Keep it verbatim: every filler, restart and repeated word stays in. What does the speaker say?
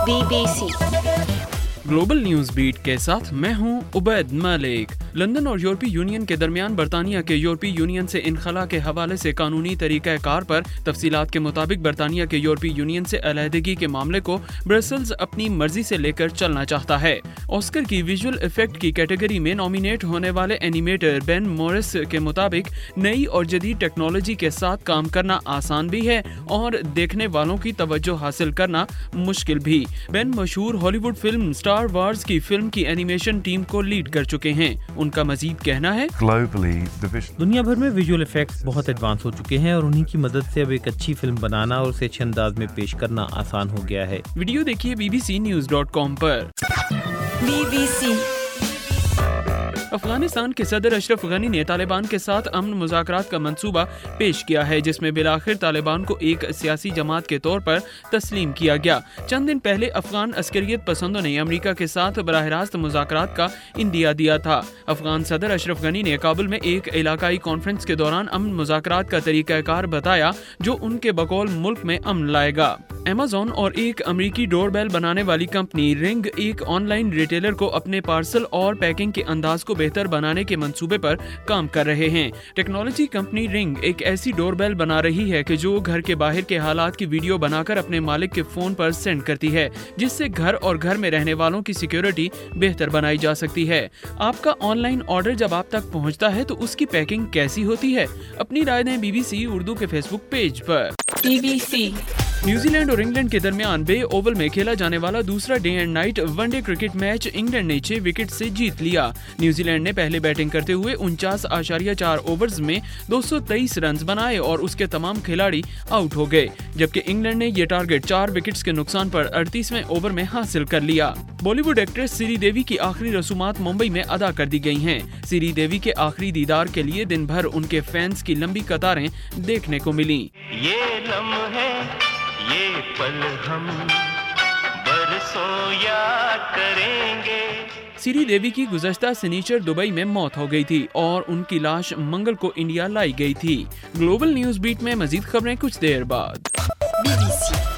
Be B C global news beat کے ساتھ میں ہوں عبید ملک۔ لندن اور یورپی یونین کے درمیان برطانیہ کے یورپی یونین سے انخلا کے حوالے سے قانونی طریقہ کار پر تفصیلات کے مطابق برطانیہ کے یورپی یونین سے علیحدگی کے معاملے کو برسلز اپنی مرضی سے لے کر چلنا چاہتا ہے۔ آسکر کی ویژول ایفیکٹ کی کیٹیگری میں نامینیٹ ہونے والے اینیمیٹر بین مورس کے مطابق نئی اور جدید ٹیکنالوجی کے ساتھ کام کرنا آسان بھی ہے اور دیکھنے والوں کی توجہ حاصل کرنا مشکل بھی۔ بین مشہور Hollywood film Star Wars کی فلم کی اینیمیشن ٹیم کو لیڈ کر چکے ہیں۔ ان کا مزید کہنا ہے دنیا بھر میں ویژول ایفیکٹس بہت ایڈوانس ہو چکے ہیں اور انہی کی مدد سے اب ایک اچھی فلم بنانا اور اسے اچھے انداز میں پیش کرنا آسان ہو گیا ہے۔ ویڈیو دیکھیے B B C news dot com پر۔ بی بی سی افغانستان کے صدر اشرف غنی نے طالبان کے ساتھ امن مذاکرات کا منصوبہ پیش کیا ہے، جس میں بالآخر طالبان کو ایک سیاسی جماعت کے طور پر تسلیم کیا گیا۔ چند دن پہلے افغان عسکریت پسندوں نے امریکہ کے ساتھ براہ راست مذاکرات کا اندیا دیا تھا۔ افغان صدر اشرف غنی نے کابل میں ایک علاقائی کانفرنس کے دوران امن مذاکرات کا طریقہ کار بتایا جو ان کے بقول ملک میں امن لائے گا۔ ایمیزون اور ایک امریکی ڈور بیل بنانے والی کمپنی رنگ ایک آن لائن ریٹیلر کو اپنے پارسل اور پیکنگ کے انداز کو بہتر بنانے کے منصوبے پر کام کر رہے ہیں۔ ٹیکنالوجی کمپنی رنگ ایک ایسی ڈور بیل بنا رہی ہے کہ جو گھر کے باہر کے حالات کی ویڈیو بنا کر اپنے مالک کے فون پر سینڈ کرتی ہے، جس سے گھر اور گھر میں رہنے والوں کی سیکیورٹی بہتر بنائی جا سکتی ہے۔ آپ کا آن لائن آرڈر جب آپ تک پہنچتا ہے تو اس کی پیکنگ کیسی ہوتی ہے؟ اپنی رائے دیں بی بی سی اردو کے فیس بک پیج پر۔ B B C New Zealand اور انگلینڈ کے درمیان بے اوول میں کھیلا جانے والا دوسرا day and night one day cricket match England نے چھ وکٹ سے جیت لیا۔ نیوزی لینڈ نے پہلے بیٹنگ کرتے ہوئے انچاس اشاریہ چار اوورز میں دو سو تیئیس رنز بنائے اور اس کے تمام کھلاڑی آؤٹ ہو گئے، جبکہ انگلینڈ نے یہ ٹارگٹ چار وکٹس کے نقصان پر اڑتیسویں اوور میں حاصل کر لیا۔ بالی ووڈ ایکٹریس سری دیوی کی آخری رسومات ممبئی میں ادا کر دی گئی ہیں۔ سری دیوی کے آخری دیدار کے لیے دن بھر ان کے فینس کی لمبی قطاریں دیکھنے کو ملیں۔ یہ لمحے یہ پل ہم برسوں یاد کریں گے۔ سری دیوی کی گزشتہ سنیچر دبئی میں موت ہو گئی تھی اور ان کی لاش منگل کو انڈیا لائی گئی تھی۔ گلوبل نیوز بیٹ میں مزید خبریں کچھ دیر بعد۔ Be B C